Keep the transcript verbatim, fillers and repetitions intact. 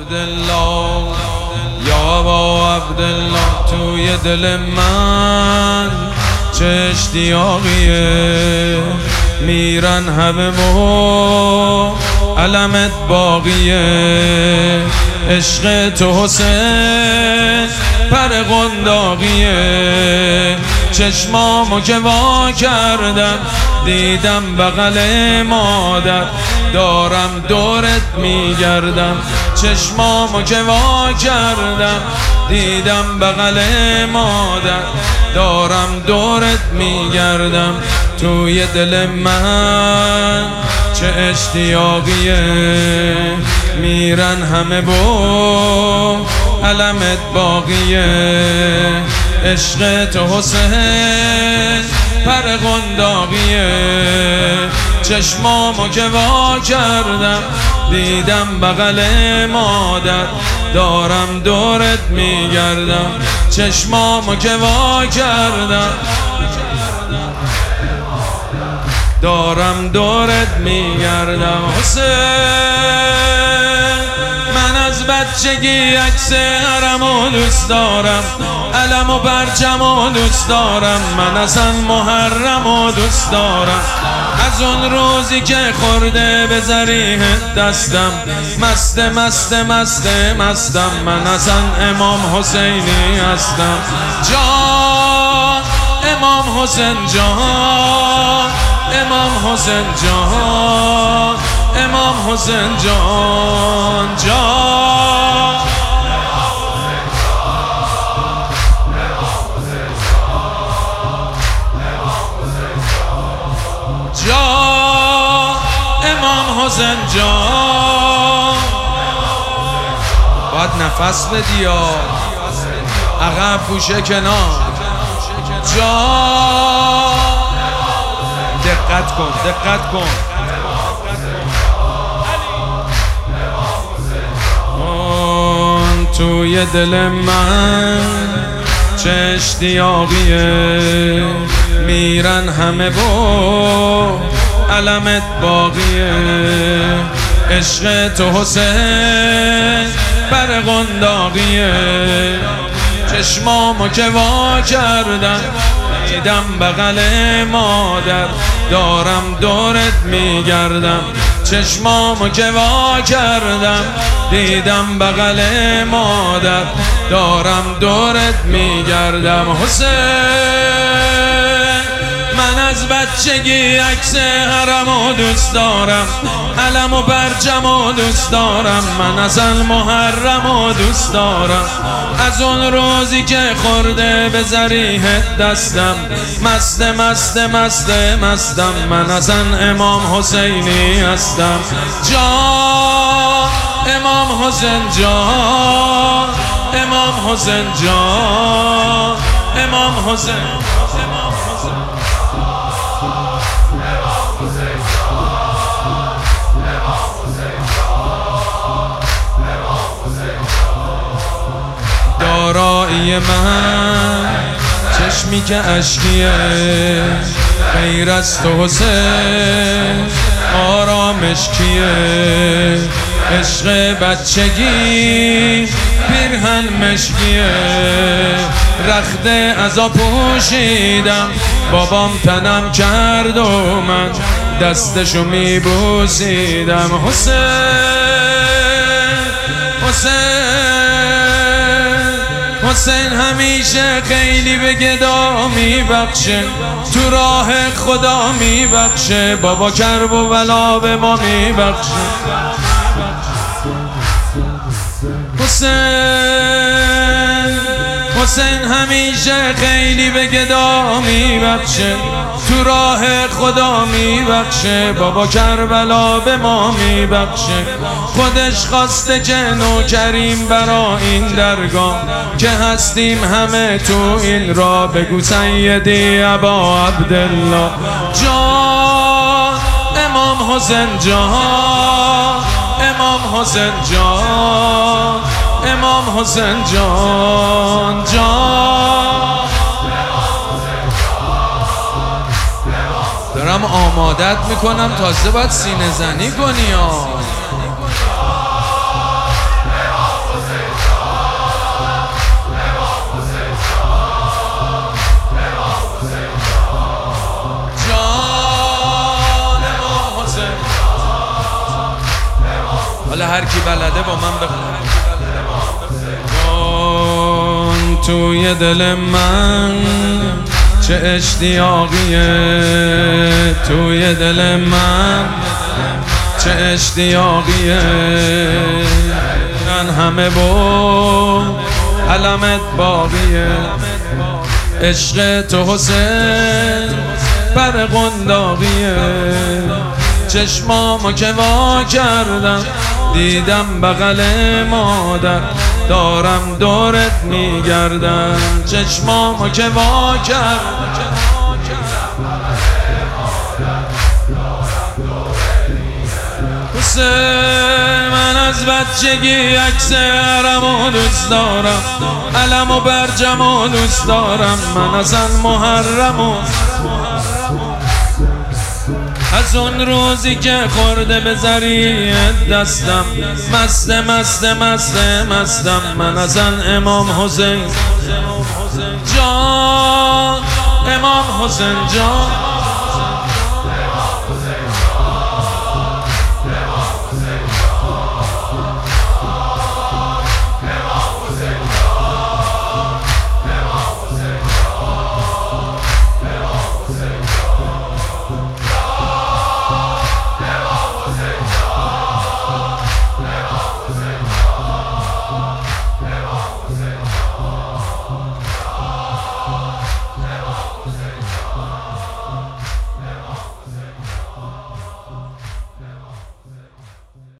عبدالله یا ابا عبدالله توی دل من چه اشتیاقیه، میرن همه و علمت باقیه، عشق تو حسین پر قنداقیه، چشمامو که وا کردم دیدم بغل مادر، دارم دورت میگردم، چشمامو که وا کردم دیدم بغل مادر، دارم دورت میگردم، توی دل من چه اشتیاقیه، میرن همه با علمت باقیه، عشق تو حسین پر قنداقیه، چشمامو که وا کردم دیدم بغل مادر، دارم دورت میگردم، چشمامو که وا کردم دارم دورت میگردم. حسین من از بچگی عکس حرمو دوست دارم، علم و پرچمو دوست دارم، من اصلا محرمو دوست دارم، از اون روزی که خورده به ذریح دستم، مست مست مست مستم، من اصلا امام حسینی هستم. جان امام حسین جان، امام حسین جان، امام حسین جان جان، جان امام حسین جان. باید نفس بدی یا عقب گوشه کنار. جان دقت کن دقت کن. اون توی دل من چه اشتیاقیه، میرن همه با علمت باقیه، عشق تو حسین پر قنداقیه، چشمامو که وا کردم دیدم بغل مادر، دارم دورت میگردم، چشمامو که وا کردم دیدم بغل مادر، دارم دورت میگردم. حسین من از بچگی عکس حرمو دوست دارم، علم و پرچمو دوست دارم، من اصلا محرمو دوست دارم، از اون روزی که خورده به ذریح دستم، مست مست مست مستم، من اصلا امام حسینی هستم. جان امام حسین جان، امام حسین جان، امام حسین دارایی من چشمی که اشکیه، غیر از تو حسین آرامش کیه، عشق بچگی پیرهن مشکیه، رخت عزا پوشیدم، بابام تنم کرد و من دستشو میبوسیدم. حسین حسین حسین همیشه خیلی به گدا میبخشه، تو راه خدا میبخشه، بابا کرب و بلا به ما میبخشه. حسین حسین همیشه خیلی به گدا میبخشه، تو راه خدا میبخشه، بابا کربلا به ما میبخشه، خودش خواسته که نوکریم برا این درگاه، که هستیم همه تو این را، بگو سیدی ابا عبدالله. جان امام حسین جان، امام حسین جان، امام حسین جان جان. دارم آمادت میکنم، تازه باید سینه زنی کنی ها. حالا هر کی بلده با من بخون. جان توی دل من چه اشتیاقیه، توی دل من چه اشتیاقیه، من همه با علمت باقیه، عشق تو حسین بر قنداقیه، چشمامو که وا کردم دیدم بغل مادر، دارم دورت میگردم، چشمامو که وا کردم حسین، من از بچگی عکس حرمو دوست دارم، علم و برجمو دوست دارم، من اصلا محرمو از اون روزی که خورده به زریع دستم، مست مست مست مستم، من اصلا امام حسین جان، امام حسین جان.